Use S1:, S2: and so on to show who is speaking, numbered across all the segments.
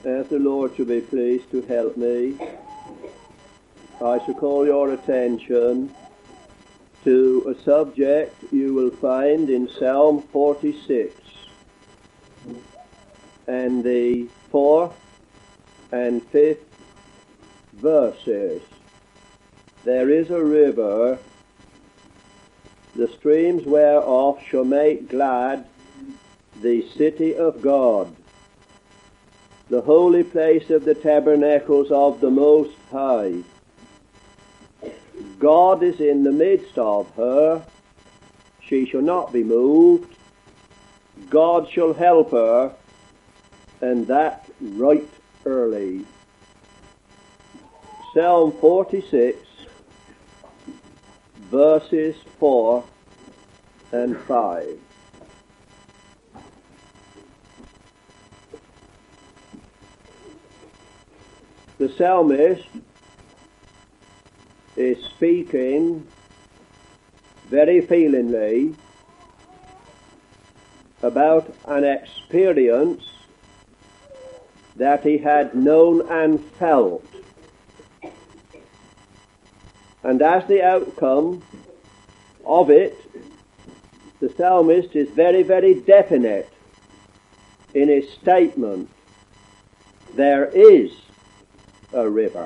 S1: As the Lord should be pleased to help me, I shall call your attention to a subject you will find in Psalm 46 and the 4th and 5th verses. There is a river, the streams whereof shall make glad the city of God, the holy place of the tabernacles of the Most High. God is in the midst of her. She shall not be moved. God shall help her, and that right early. Psalm 46, verses 4 and 5. The psalmist is speaking very feelingly about an experience that he had known and felt. And as the outcome of it, the psalmist is very, very definite in his statement. There is a river.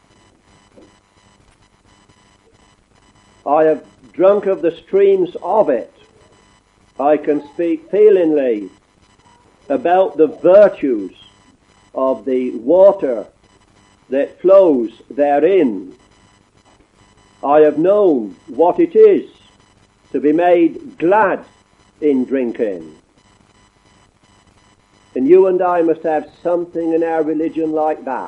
S1: I have drunk of the streams of it. I can speak feelingly about the virtues of the water that flows therein. I have known what it is to be made glad in drinking. And you and I must have something in our religion like that,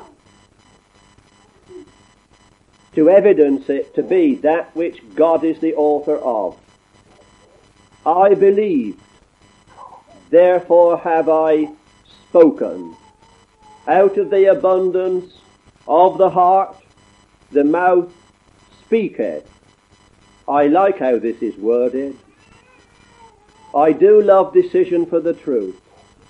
S1: to evidence it to be that which God is the author of. I believed, therefore have I spoken. Out of the abundance of the heart, the mouth speaketh. I like how this is worded. I do love decision for the truth.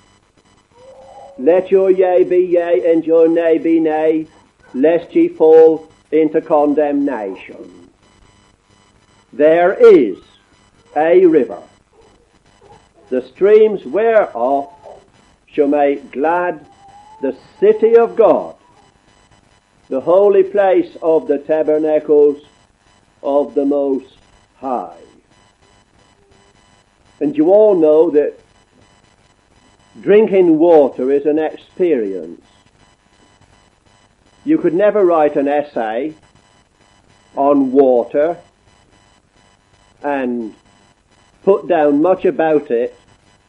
S1: Let your yea be yea and your nay be nay, lest ye fall into condemnation. There is a river, the streams whereof shall make glad the city of God, the holy place of the tabernacles of the Most High. And you all know that drinking water is an experience. You could never write an essay on water and put down much about it,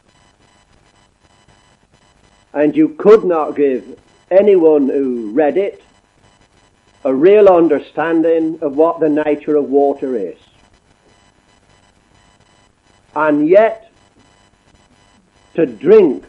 S1: and you could not give anyone who read it a real understanding of what the nature of water is. And yet, to drink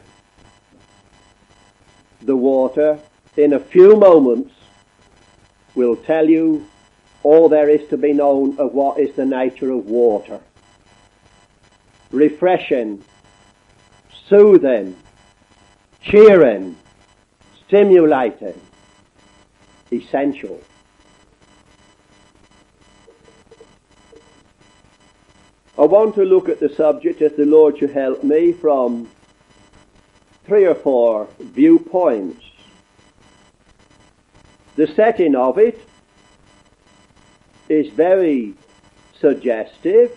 S1: the water in a few moments will tell you all there is to be known of what is the nature of water. Refreshing, soothing, cheering, stimulating, essential. I want to look at the subject, as the Lord should help me, from 3 or 4 viewpoints. The setting of it is very suggestive.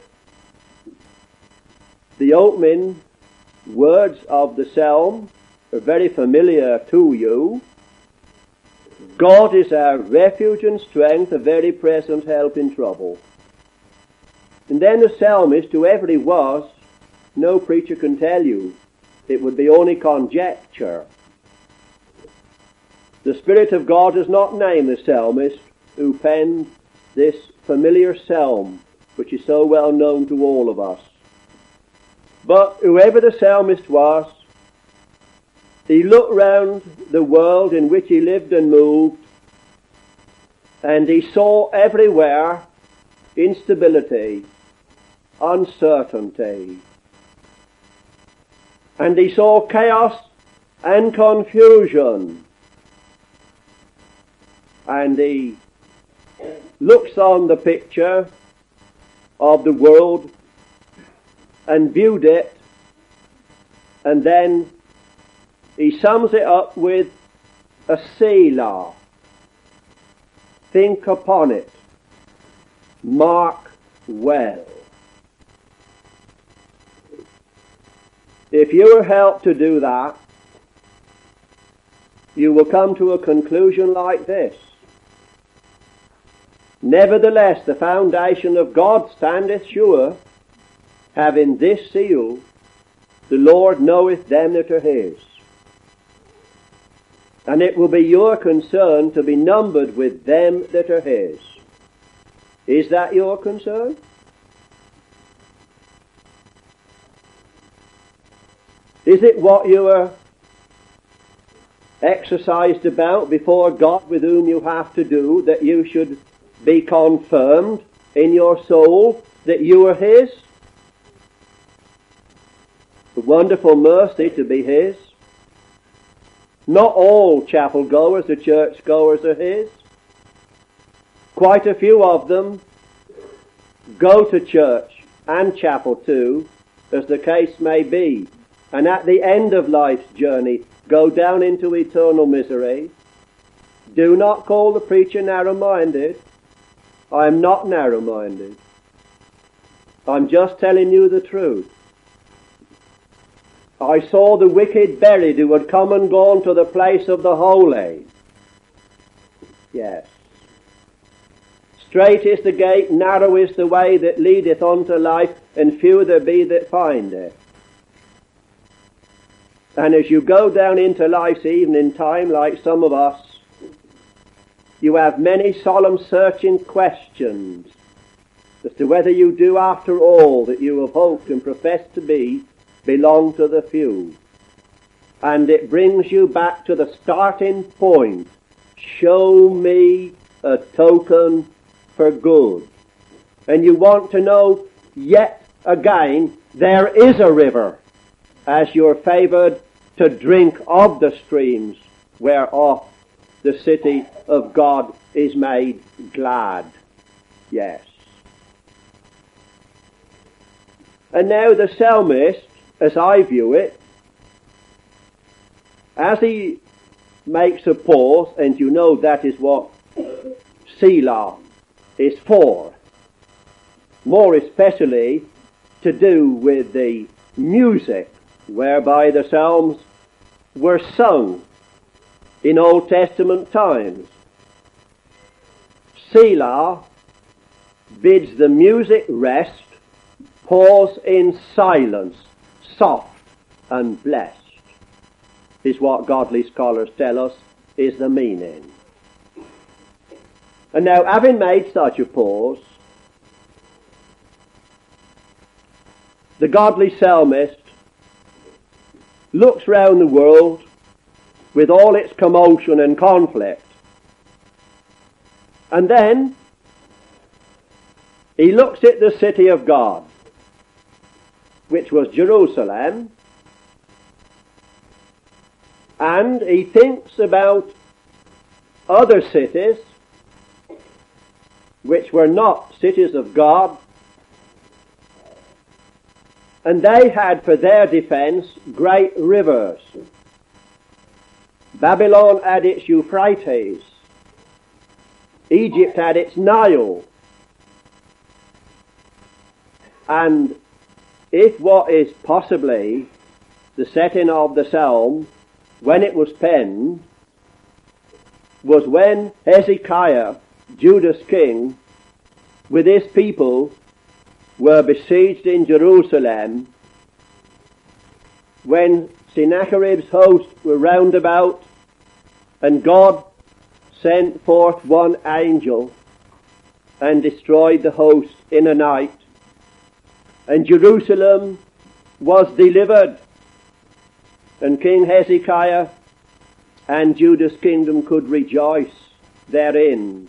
S1: The opening words of the psalm are very familiar to you. God is our refuge and strength, a very present help in trouble. And then the psalmist, whoever he was, no preacher can tell you. It would be only conjecture. The Spirit of God does not name the psalmist who penned this familiar psalm, which is so well known to all of us. But whoever the psalmist was, he looked round the world in which he lived and moved, and he saw everywhere instability, uncertainty. And he saw chaos and confusion and he looks on the picture of the world and viewed it, and then he sums it up with a Selah. Think upon it. Mark well. If you are helped to do that, you will come to a conclusion like this. Nevertheless, the foundation of God standeth sure, having this seal, the Lord knoweth them that are his. And it will be your concern to be numbered with them that are his. Is that your concern? Is it what you are exercised about before God with whom you have to do, that you should be confirmed in your soul that you are his? The wonderful mercy to be his. Not all chapel goers or church goers are his. Quite a few of them go to church and chapel too, as the case may be, and at the end of life's journey go down into eternal misery. Do not call the preacher narrow-minded. I am not narrow-minded. I'm just telling you the truth. I saw the wicked buried who had come and gone to the place of the holy. Yes. Strait is the gate, narrow is the way that leadeth unto life, and few there be that find it. And as you go down into life's evening time, like some of us, you have many solemn searching questions as to whether you do after all that you have hoped and professed to be belong to the few. And it brings you back to the starting point. Show me a token for good. And you want to know yet again, there is a river, as you're favoured to drink of the streams whereof the city of God is made glad. Yes. And now the psalmist, as I view it, as he makes a pause, and you know that is what Selah is for, more especially to do with the music whereby the Psalms were sung in Old Testament times. Selah bids the music rest, pause in silence, soft and blessed, is what godly scholars tell us is the meaning. And now, having made such a pause, the godly psalmist looks round the world with all its commotion and conflict, and then he looks at the city of God, which was Jerusalem, and he thinks about other cities which were not cities of God, and they had for their defense great rivers. Babylon had its Euphrates. Egypt had its Nile. And if what is possibly the setting of the psalm, when it was penned, was when Hezekiah, Judah's king, with his people, were besieged in Jerusalem, when Sennacherib's host were round about, and God sent forth one angel and destroyed the host in a night, and Jerusalem was delivered, and King Hezekiah and Judah's kingdom could rejoice therein.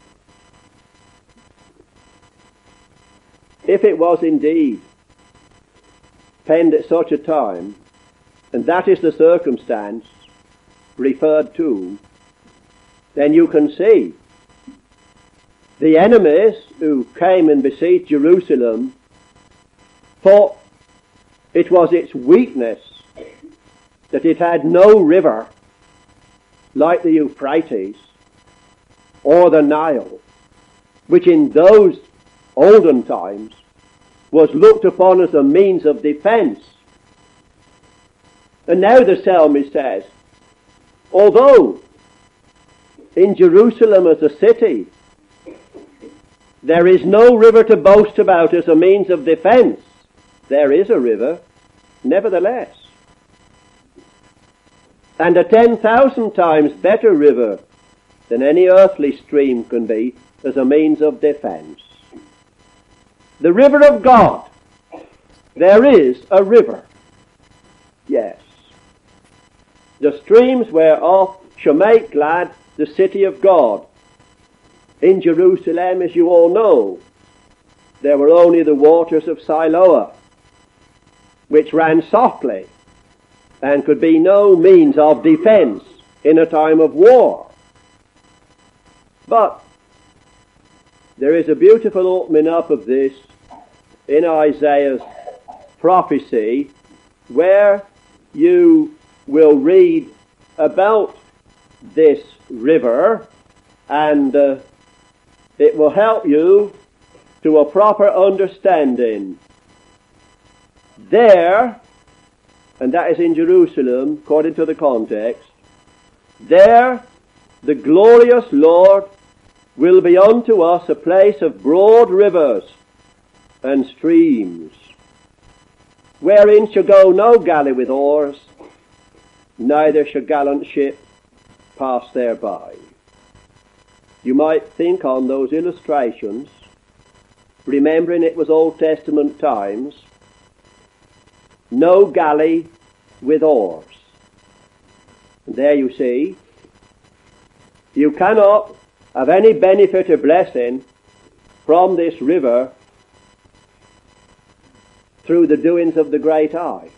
S1: If it was indeed penned at such a time, and that is the circumstance referred to, then you can see the enemies who came and besieged Jerusalem thought it was its weakness that it had no river like the Euphrates or the Nile, which in those olden times was looked upon as a means of defense. And now the psalmist says, although in Jerusalem as a city there is no river to boast about as a means of defense, there is a river nevertheless, and a 10,000 times better river than any earthly stream can be as a means of defense. The river of God. There is a river. Yes. The streams whereof shall make glad the city of God. In Jerusalem, as you all know, there were only the waters of Siloam, which ran softly and could be no means of defense in a time of war. But there is a beautiful opening up of this in Isaiah's prophecy, where you will read about this river, and it will help you to a proper understanding. There, and that is in Jerusalem, according to the context, there the glorious Lord will be unto us a place of broad rivers and streams, wherein shall go no galley with oars, neither shall gallant ship pass thereby. You might think on those illustrations, remembering it was Old Testament times, no galley with oars. And there you see, you cannot have any benefit or blessing from this river through the doings of the Great I.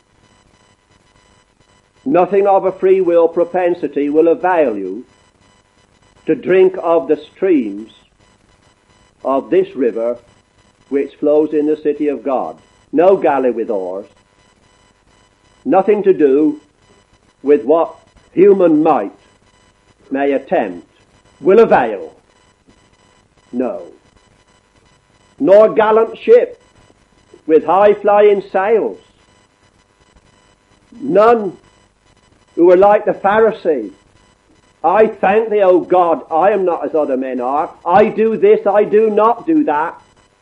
S1: Nothing of a free will propensity will avail you to drink of the streams of this river which flows in the city of God. No galley with oars. Nothing to do with what human might may attempt will avail. No. Nor gallant ship with high-flying sails. None who are like the Pharisee. I thank thee, O God, I am not as other men are. I do this, I do not do that.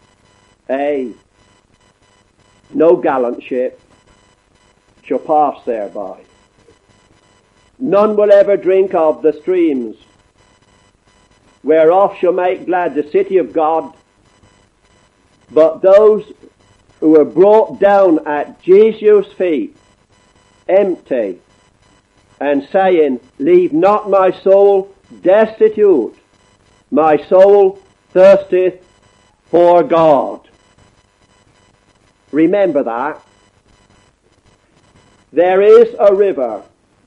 S1: No gallant ship shall pass thereby. None will ever drink of the streams whereof shall make glad the city of God, but those who were brought down at Jesus' feet, empty, and saying, leave not my soul destitute, my soul thirsteth for God. Remember that. There is a river,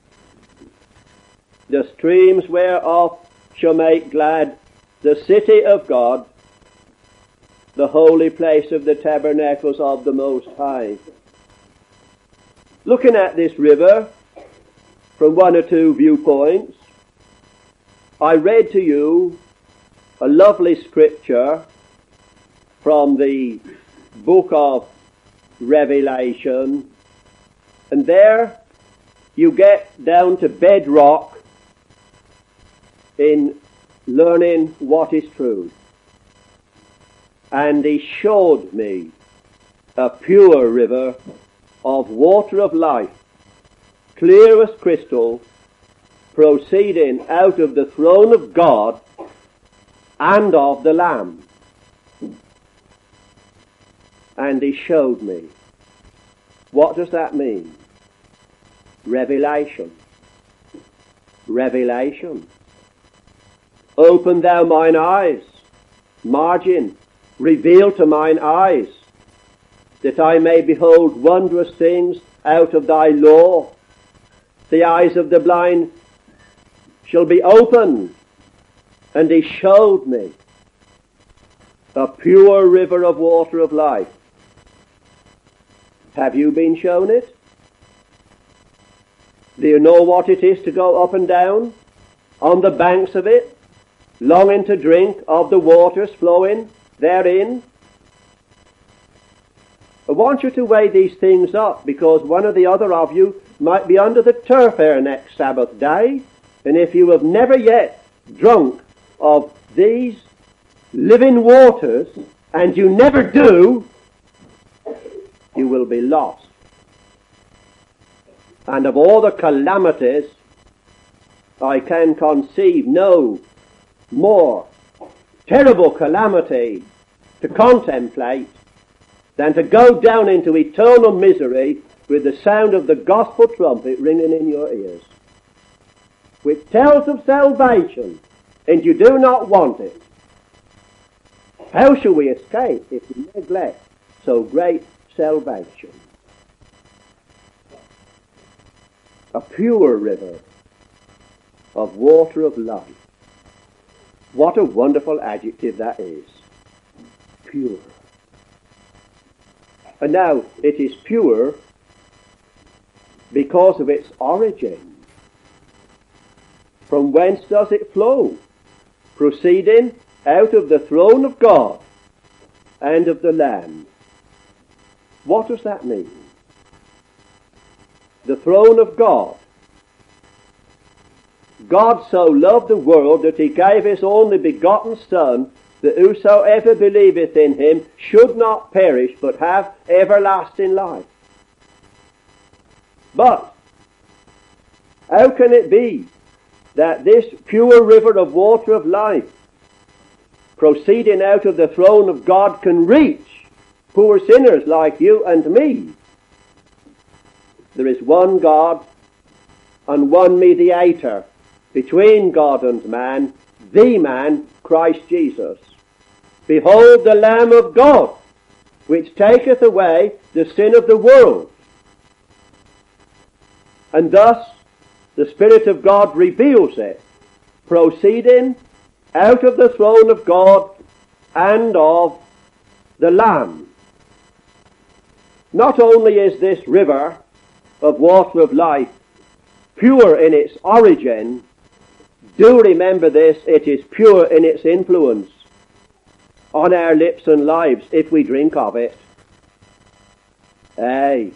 S1: the streams whereof shall make glad the city of God, the holy place of the tabernacles of the Most High. Looking at this river from one or two viewpoints, I read to you a lovely scripture from the book of Revelation, and there you get down to bedrock in learning what is true. And he showed me a pure river of water of life, clear as crystal, proceeding out of the throne of God and of the Lamb. And he showed me. What does that mean? Revelation. Revelation. Open thou mine eyes. Margin. Reveal to mine eyes, that I may behold wondrous things out of thy law. The eyes of the blind shall be opened. And he showed me a pure river of water of life. Have you been shown it? Do you know what it is to go up and down on the banks of it, longing to drink of the waters flowing therein? I want you to weigh these things up, because one or the other of you might be under the turf ere next Sabbath day, and if you have never yet drunk of these living waters, and you never do, you will be lost. And of all the calamities, I can conceive no more terrible calamity to contemplate than to go down into eternal misery with the sound of the gospel trumpet ringing in your ears, which tells of salvation, and you do not want it. How shall we escape if we neglect so great salvation? A pure river of water of life. What a wonderful adjective that is. Pure. And now, it is pure because of its origin. From whence does it flow? Proceeding out of the throne of God and of the Lamb. What does that mean? The throne of God. God so loved the world that he gave his only begotten Son, that whosoever believeth in him should not perish, but have everlasting life. But how can it be that this pure river of water of life, proceeding out of the throne of God, can reach poor sinners like you and me? There is one God and one mediator between God and man, the man, Christ Jesus. Behold the Lamb of God, which taketh away the sin of the world. And thus the Spirit of God reveals it, proceeding out of the throne of God and of the Lamb. Not only is this river of water of life pure in its origin, do remember this, it is pure in its influence on our lips and lives if we drink of it. Aye.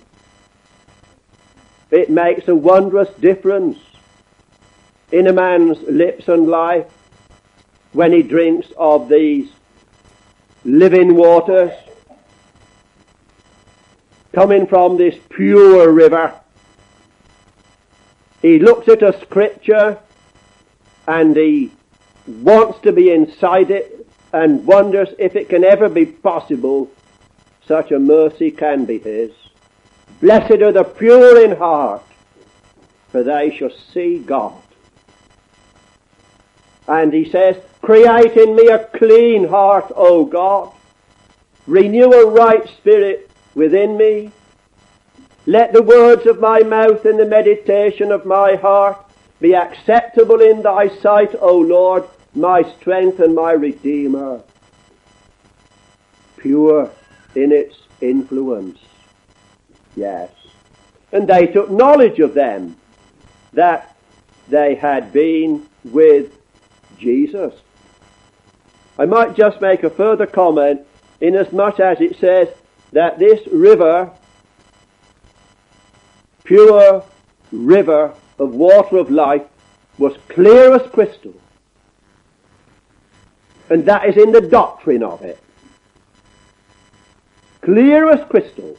S1: It makes a wondrous difference in a man's lips and life when he drinks of these living waters coming from this pure river. He looks at a scripture and he wants to be inside it and wonders if it can ever be possible such a mercy can be his. Blessed are the pure in heart, for they shall see God. And he says, create in me a clean heart, O God. Renew a right spirit within me. Let the words of my mouth and the meditation of my heart be acceptable in thy sight, O Lord, my strength and my Redeemer. Pure in its influence. Yes. And they took knowledge of them, that they had been with Jesus. I might just make a further comment, inasmuch as it says that this river, pure river of water of life, was clear as crystal. And that is in the doctrine of it. Clear as crystal.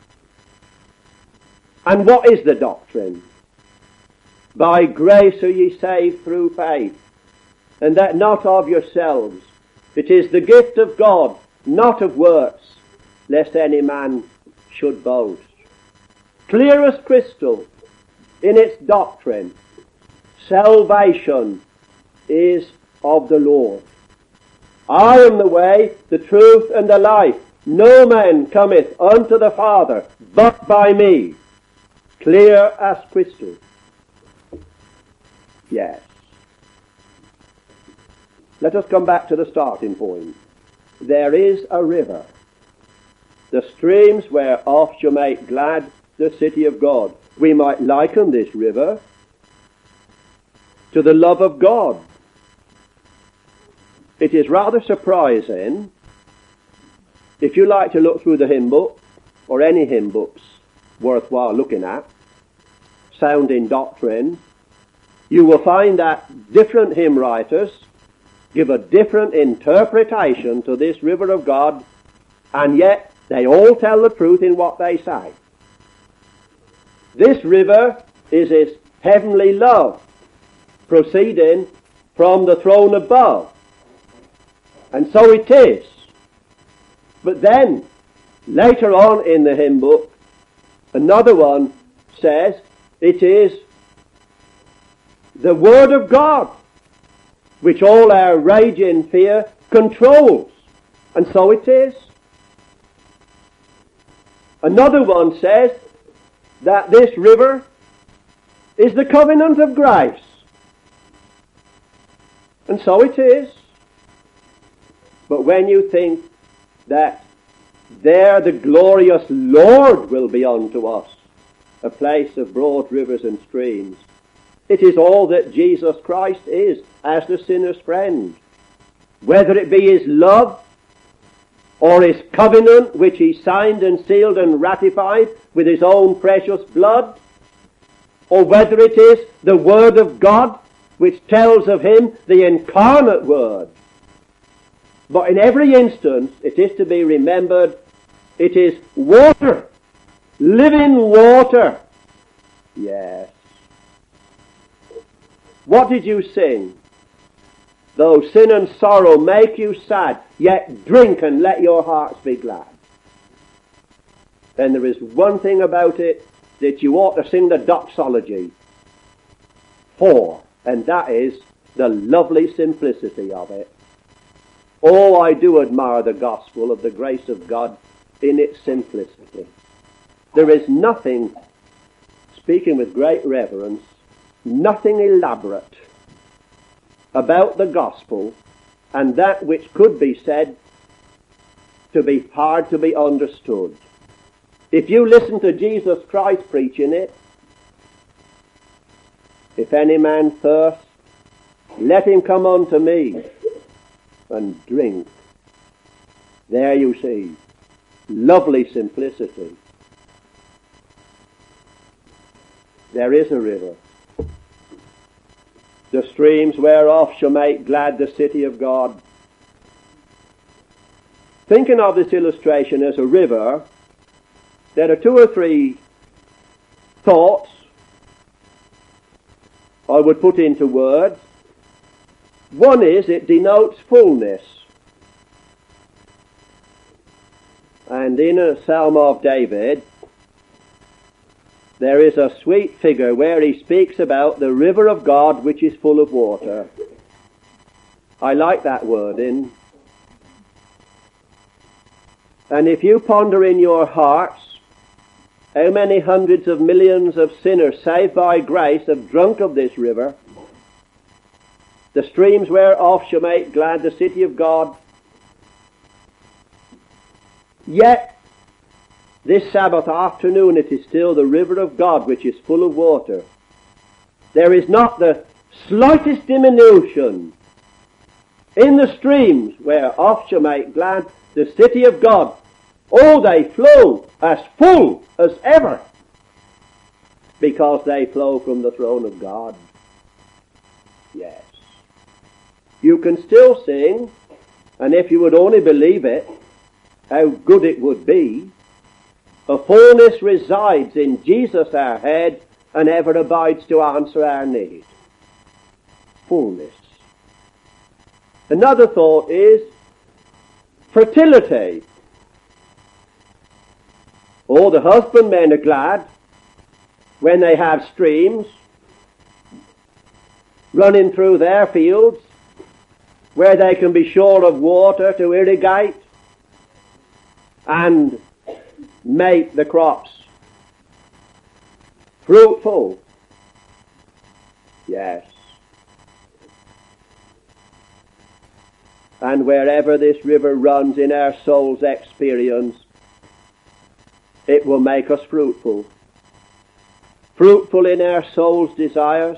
S1: And what is the doctrine? By grace are ye saved through faith, and that not of yourselves. It is the gift of God, not of works, lest any man should boast. Clear as crystal in its doctrine. Salvation is of the Lord. I am the way, the truth, and the life. No man cometh unto the Father but by me. Clear as crystal. Yes. Let us come back to the starting point. There is a river, the streams whereof shall make glad the city of God. We might liken this river to the love of God. It is rather surprising, if you like to look through the hymn book, or any hymn books worthwhile looking at, sounding doctrine, you will find that different hymn writers give a different interpretation to this river of God, and yet they all tell the truth in what they say. This river is His heavenly love, proceeding from the throne above. And so it is. But then, later on in the hymn book, another one says it is the Word of God, which all our raging fear controls. And so it is. Another one says that this river is the covenant of grace. And so it is. But when you think that there the glorious Lord will be unto us, a place of broad rivers and streams, it is all that Jesus Christ is as the sinner's friend. Whether it be His love or His covenant which He signed and sealed and ratified with His own precious blood, or whether it is the Word of God which tells of Him, the incarnate Word. But in every instance, it is to be remembered, it is water, living water. Yes. What did you sing? Though sin and sorrow make you sad, yet drink and let your hearts be glad. And there is one thing about it that you ought to sing the doxology for, and that is the lovely simplicity of it. Oh, I do admire the gospel of the grace of God in its simplicity. There is nothing, speaking with great reverence, nothing elaborate about the gospel, and that which could be said to be hard to be understood. If you listen to Jesus Christ preaching it, if any man thirst, let him come unto me and drink. There you see, lovely simplicity. There is a river, the streams whereof shall make glad the city of God. Thinking of this illustration as a river, there are two or three thoughts I would put into words. One is, it denotes fullness. And in a Psalm of David, there is a sweet figure where he speaks about the river of God which is full of water. I like that wording. And if you ponder in your hearts how many hundreds of millions of sinners saved by grace have drunk of this river, the streams whereof shall make glad the city of God, yet this Sabbath afternoon it is still the river of God which is full of water. There is not the slightest diminution in the streams whereof shall make glad the city of God. Oh, they flow as full as ever, because they flow from the throne of God. Yes. You can still sing, and if you would only believe it, how good it would be. A fullness resides in Jesus our head, and ever abides to answer our need. Fullness. Another thought is fertility. Oh, the husbandmen are glad when they have streams running through their fields where they can be sure of water to irrigate and make the crops fruitful. Yes. And wherever this river runs in our soul's experience, it will make us fruitful. Fruitful in our soul's desires.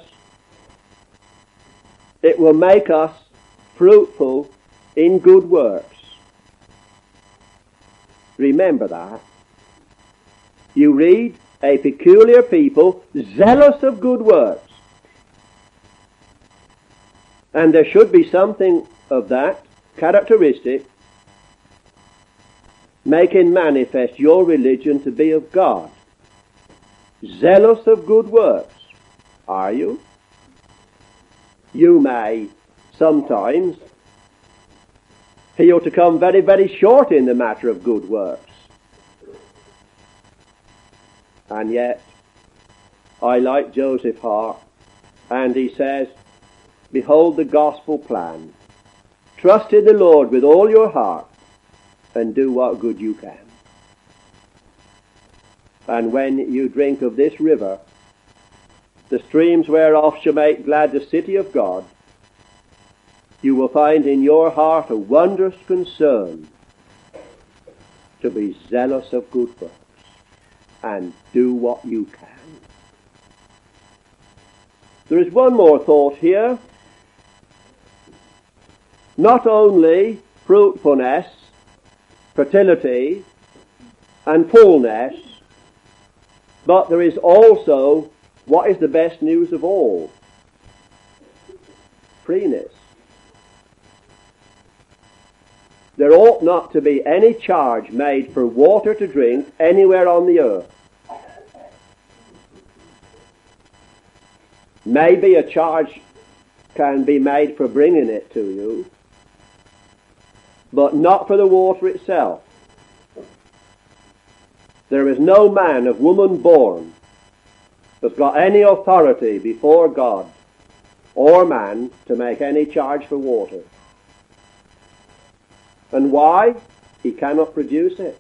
S1: It will make us fruitful in good works. Remember that. You read, a peculiar people, zealous of good works. And there should be something of that characteristic making manifest your religion to be of God. Zealous of good works. Are you? You may sometimes feel to come very, very short in the matter of good works. And yet, I like Joseph Hart, and he says, behold the gospel plan. Trust in the Lord with all your heart, and do what good you can. And when you drink of this river, the streams whereof shall make glad the city of God, you will find in your heart a wondrous concern to be zealous of good works and do what you can. There is one more thought here. Not only fruitfulness, fertility, and fullness, but there is also what is the best news of all? Freeness. There ought not to be any charge made for water to drink anywhere on the earth. Maybe a charge can be made for bringing it to you, but not for the water itself. There is no man of woman born that's got any authority before God or man to make any charge for water. And why? He cannot produce it.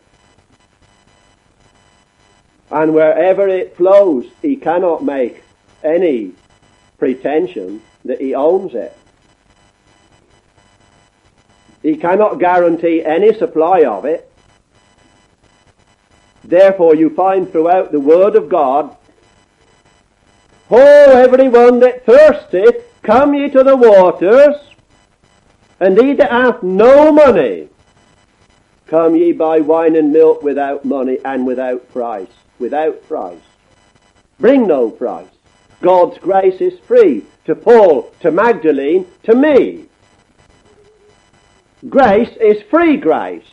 S1: And wherever it flows, he cannot make any pretension that he owns it. He cannot guarantee any supply of it. Therefore you find throughout the Word of God, "Ho, everyone that thirsteth, come ye to the waters, and he that hath no money, come ye buy wine and milk without money and without price." Without price. Bring no price. God's grace is free to Paul, to Magdalene, to me. Grace is free grace.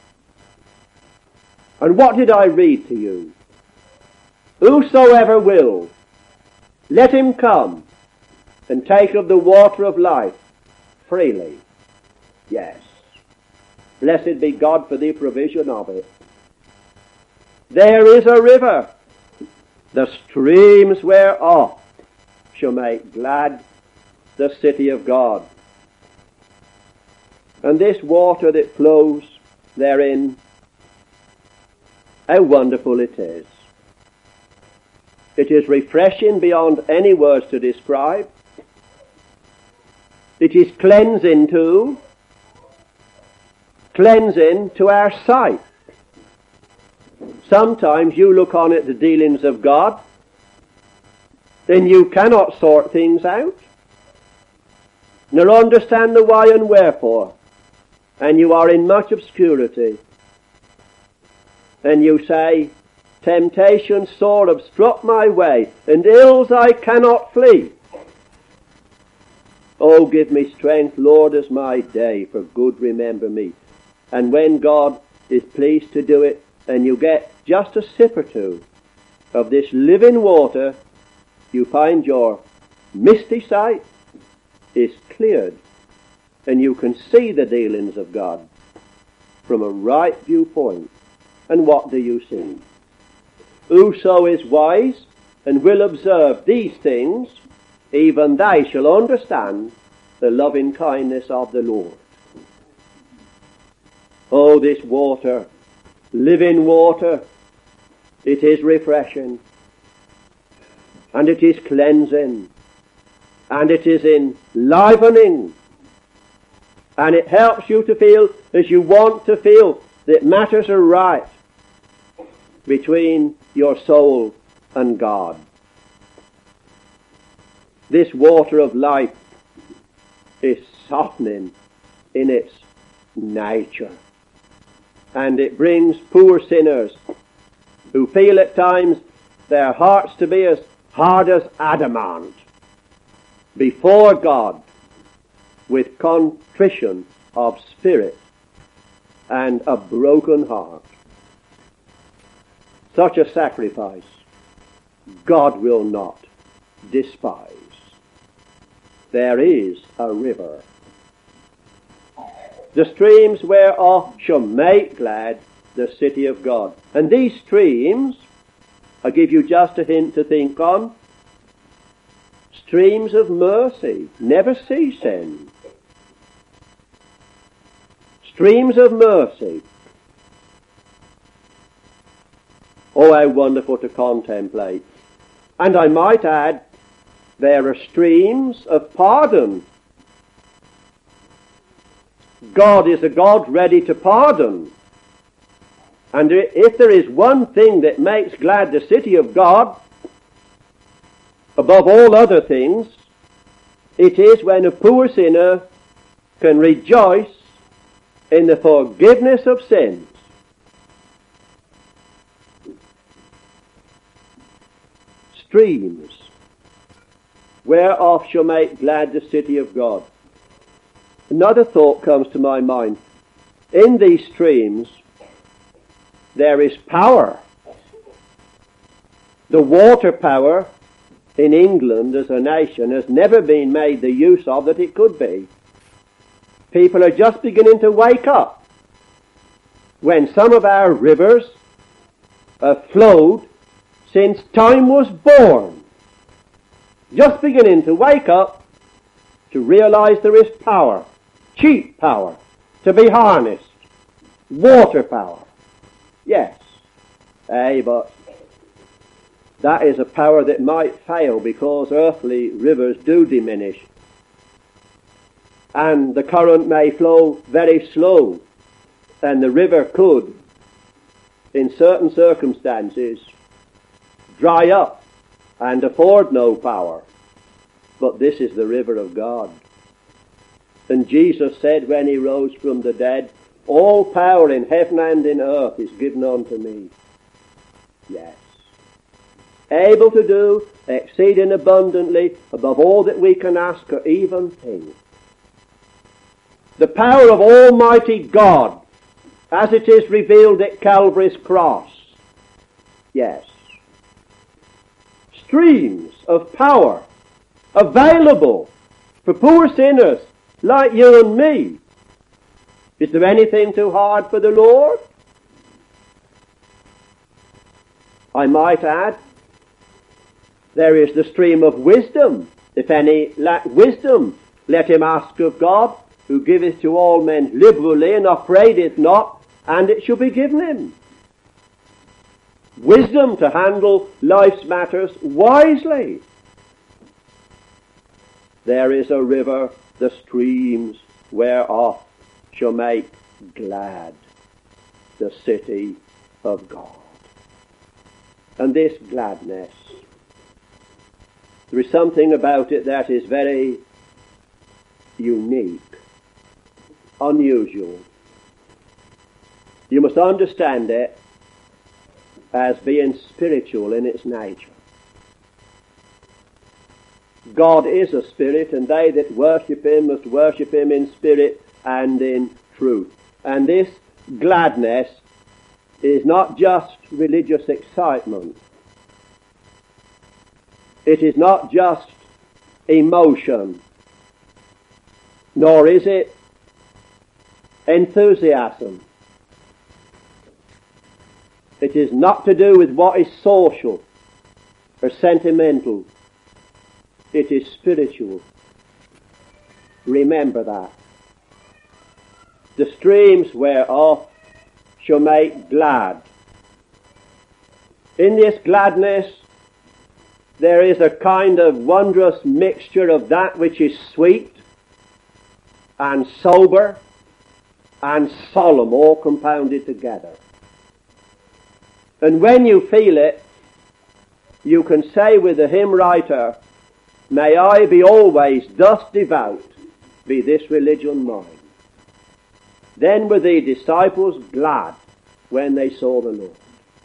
S1: And what did I read to you? Whosoever will, let him come and take of the water of life freely. Yes. Blessed be God for the provision of it. There is a river, the streams whereof shall make glad the city of God. And this water that flows therein, how wonderful it is. It is refreshing beyond any words to describe. It is cleansing to our sight. Sometimes you look on at the dealings of God, then you cannot sort things out, nor understand the why and wherefore, and you are in much obscurity. And you say, "Temptation sore have struck my way, and ills I cannot flee. Oh, give me strength, Lord, as my day, for good remember me." And when God is pleased to do it, and you get just a sip or two of this living water, you find your misty sight is cleared, and you can see the dealings of God from a right viewpoint. And what do you see? Whoso is wise and will observe these things, even they shall understand the loving kindness of the Lord. Oh, this water, living water, it is refreshing, and it is cleansing, and it is enlivening. And it helps you to feel as you want to feel that matters are right between your soul and God. This water of life is softening in its nature. And it brings poor sinners who feel at times their hearts to be as hard as adamant before God with contrition of spirit and a broken heart. Such a sacrifice God will not despise. There is a river, the streams whereof shall make glad the city of God. And these streams, I'll give you just a hint to think on, streams of mercy, never ceasing. Streams of mercy. Oh, how wonderful to contemplate. And I might add, there are streams of pardon. God is a God ready to pardon. And if there is one thing that makes glad the city of God, above all other things, it is when a poor sinner can rejoice in the forgiveness of sins. Streams, whereof shall make glad the city of God. Another thought comes to my mind. In these streams, there is power. The water power in England as a nation has never been made the use of that it could be. People are just beginning to wake up when some of our rivers have flowed since time was born. Just beginning to wake up to realize there is power, cheap power, to be harnessed. Water power. Yes. But that is a power that might fail because earthly rivers do diminish. And the current may flow very slow. And the river could, in certain circumstances, dry up and afford no power. But this is the river of God. And Jesus said when he rose from the dead, all power in heaven and in earth is given unto me. Yes. Able to do exceeding abundantly above all that we can ask or even think. The power of Almighty God as it is revealed at Calvary's cross. Yes. Streams of power available for poor sinners like you and me. Is there anything too hard for the Lord? I might add, there is the stream of wisdom. If any lack wisdom, let him ask of God, who giveth to all men liberally and upbraideth not, and it shall be given him. Wisdom to handle life's matters wisely. There is a river, the streams whereof shall make glad the city of God. And this gladness, there is something about it that is very unique, unusual. You must understand it as being spiritual in its nature. God is a spirit, and they that worship him must worship him in spirit and in truth. And this gladness is not just religious excitement. It is not just emotion, nor is it enthusiasm. It is not to do with what is social or sentimental. It is spiritual. Remember that. The streams whereof shall make glad. In this gladness there is a kind of wondrous mixture of that which is sweet and sober and solemn, all compounded together. And when you feel it, you can say with the hymn writer, "May I be always thus devout, be this religion mine." Then were the disciples glad when they saw the Lord.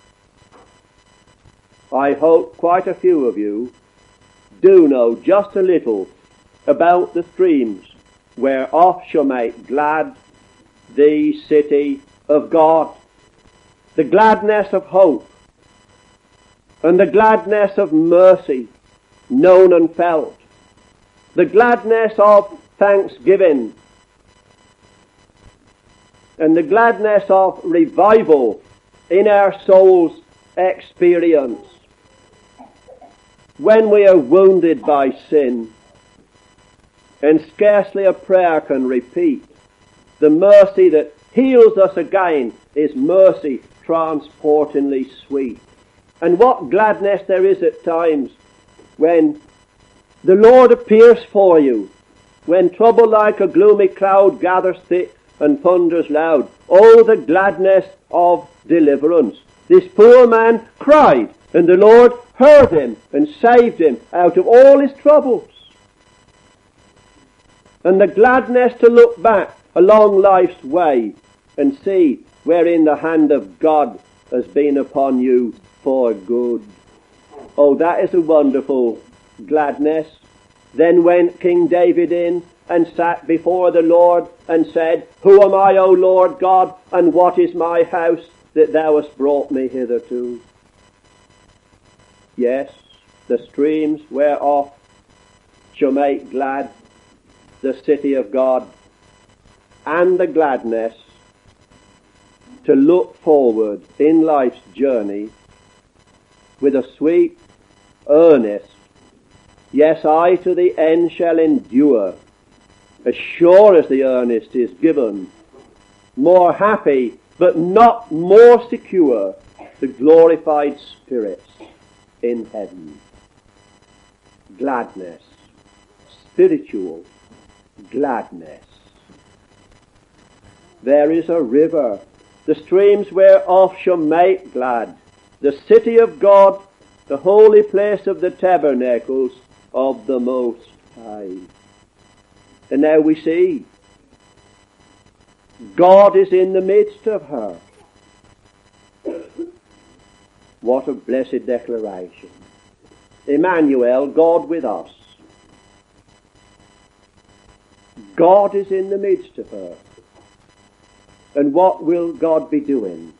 S1: I hope quite a few of you do know just a little about the streams whereof shall make glad the city of God. The gladness of hope and the gladness of mercy known and felt. The gladness of thanksgiving and the gladness of revival in our soul's experience. When we are wounded by sin and scarcely a prayer can repeat, the mercy that heals us again is mercy transportingly sweet. And what gladness there is at times when the Lord appears for you, when trouble like a gloomy cloud gathers thick and thunders loud. Oh, the gladness of deliverance. This poor man cried, and the Lord heard him and saved him out of all his troubles. And the gladness to look back along life's way and see wherein the hand of God has been upon you for good. Oh, that is a wonderful gladness. Then went King David in and sat before the Lord and said, "Who am I, O Lord God, and what is my house that thou hast brought me hitherto?" Yes, the streams whereof shall make glad the city of God, and the gladness to look forward in life's journey with a sweet, earnest, "Yes, I to the end shall endure, as sure as the earnest is given, more happy, but not more secure, the glorified spirits in heaven." Gladness, spiritual gladness. There is a river, the streams whereof shall make glad the city of God, the holy place of the tabernacles of the Most High. And now we see God is in the midst of her. What a blessed declaration. Emmanuel, God with us. God is in the midst of her. And what will God be doing?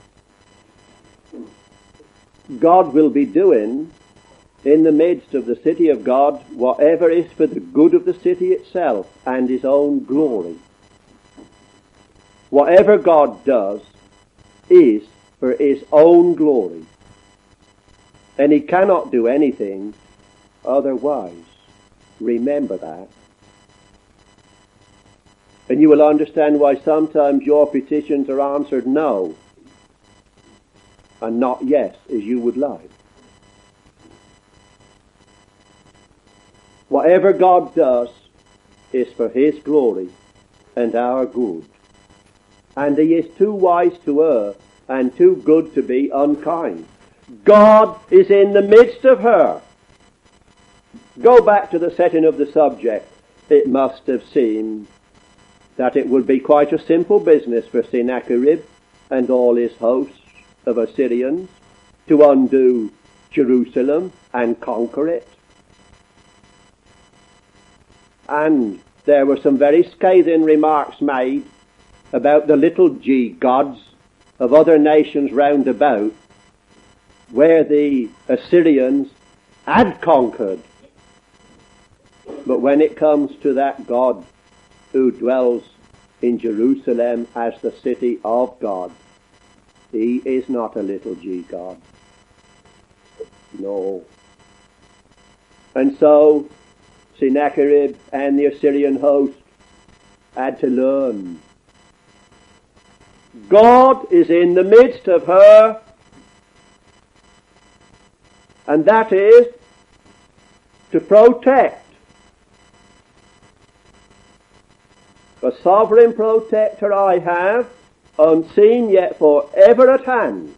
S1: God will be doing in the midst of the city of God whatever is for the good of the city itself and his own glory. Whatever God does is for his own glory. And he cannot do anything otherwise. Remember that. And you will understand why sometimes your petitions are answered no and not yes, as you would like. Whatever God does is for his glory and our good. And he is too wise to err and too good to be unkind. God is in the midst of her. Go back to the setting of the subject. It must have seemed that it would be quite a simple business for Sennacherib and all his hosts of Assyrians to undo Jerusalem and conquer it. And there were some very scathing remarks made about the little g gods of other nations round about, where the Assyrians had conquered. But when it comes to that God who dwells in Jerusalem as the city of God, he is not a little g God. No. And so Sennacherib and the Assyrian host had to learn. God is in the midst of her, and that is to protect A sovereign protector I have, unseen yet forever at hand.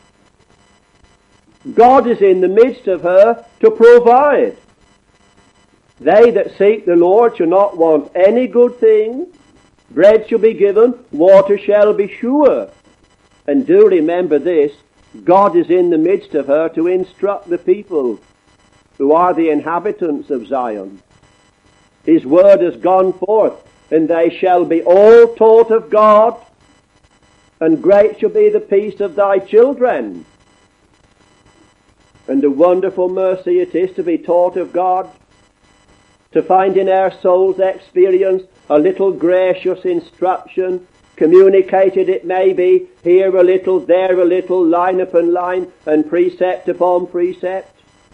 S1: God is in the midst of her to provide. They that seek the Lord shall not want any good thing. Bread shall be given, water shall be sure. And do remember this, God is in the midst of her to instruct the people who are the inhabitants of Zion. His word has gone forth, and they shall be all taught of God, and great shall be the peace of thy children. And a wonderful mercy it is to be taught of God, to find in our soul's experience a little gracious instruction, communicated it may be, here a little, there a little, line upon line, and precept upon precept.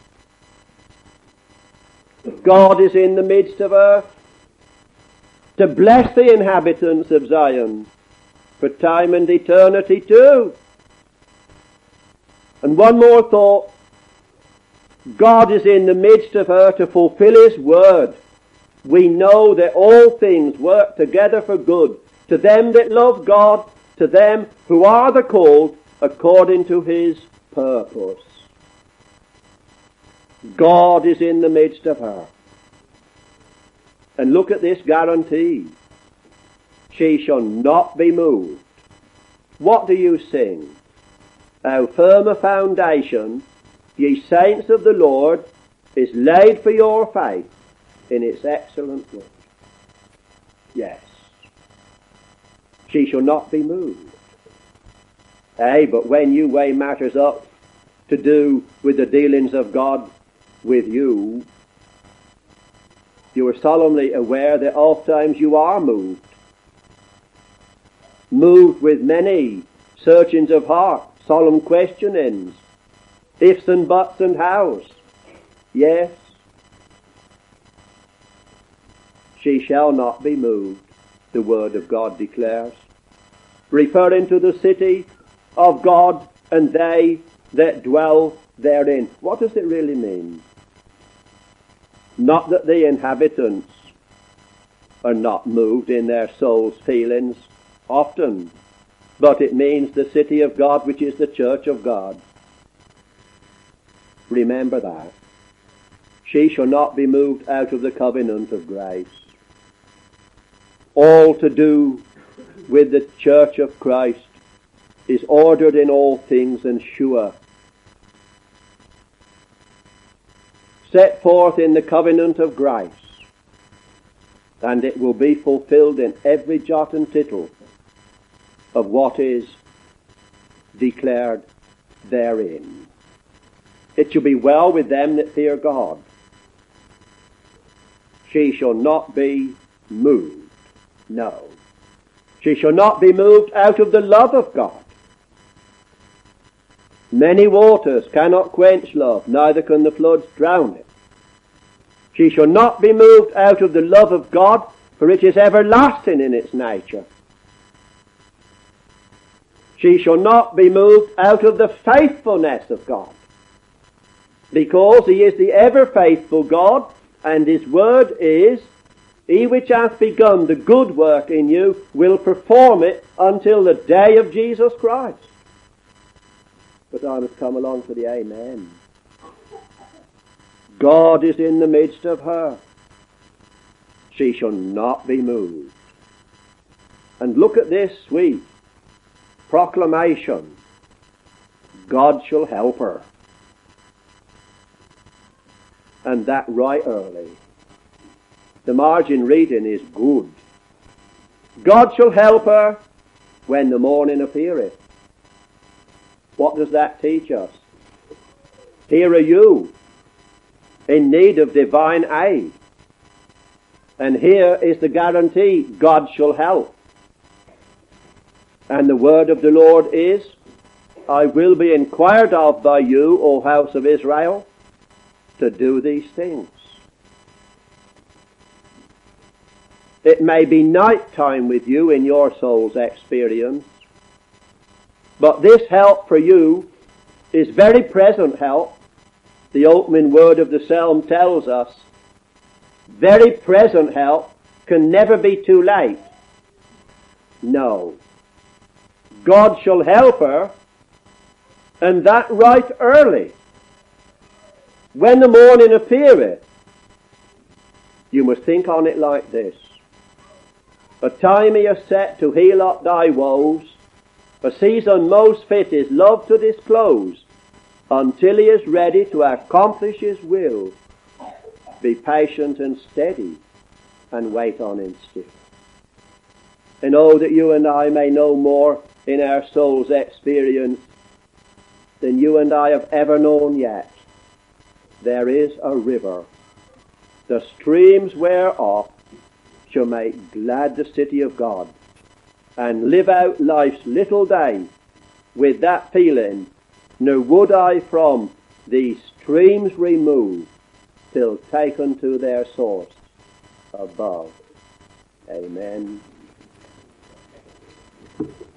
S1: God is in the midst of her to bless the inhabitants of Zion for time and eternity too. And one more thought. God is in the midst of her to fulfill His word. We know that all things work together for good to them that love God, to them who are the called according to His purpose. God is in the midst of her. And look at this guarantee. She shall not be moved. What do you sing? How firm a foundation, ye saints of the Lord, is laid for your faith in its excellent work. Yes. She shall not be moved. But when you weigh matters up to do with the dealings of God with you, you are solemnly aware that oft times you are moved. Moved with many searchings of heart, solemn questionings, ifs and buts and hows. Yes, she shall not be moved, the word of God declares, referring to the city of God and they that dwell therein. What does it really mean? Not that the inhabitants are not moved in their soul's feelings often, but it means the city of God, which is the church of God. Remember that. She shall not be moved out of the covenant of grace. All to do with the church of Christ is ordered in all things and sure. Set forth in the covenant of grace, and it will be fulfilled in every jot and tittle of what is declared therein. It shall be well with them that fear God. She shall not be moved. No. She shall not be moved out of the love of God. Many waters cannot quench love, neither can the floods drown it. She shall not be moved out of the love of God, for it is everlasting in its nature. She shall not be moved out of the faithfulness of God, because He is the ever-faithful God, and His word is, He which hath begun the good work in you will perform it until the day of Jesus Christ. But I must come along to the amen. God is in the midst of her. She shall not be moved. And look at this sweet proclamation. God shall help her. And that right early. The margin reading is good. God shall help her when the morning appeareth. What does that teach us? Here are you in need of divine aid. And here is the guarantee, God shall help. And the word of the Lord is, I will be inquired of by you, O house of Israel, to do these things. It may be night time with you in your soul's experience, but this help for you is very present help. The opening word of the psalm tells us, very present help can never be too late No. God shall help her, and that right early. When the morning appeareth, you must think on it like this. A time he has set to heal up thy woes, a season most fit his love to disclose, until he is ready to accomplish his will. Be patient and steady, and wait on him still. And oh, that you and I may know more in our soul's experience than you and I have ever known yet. There is a river, the streams whereof shall make glad the city of God, and live out life's little day with that feeling, nor would I from these streams remove till taken to their source above. Amen.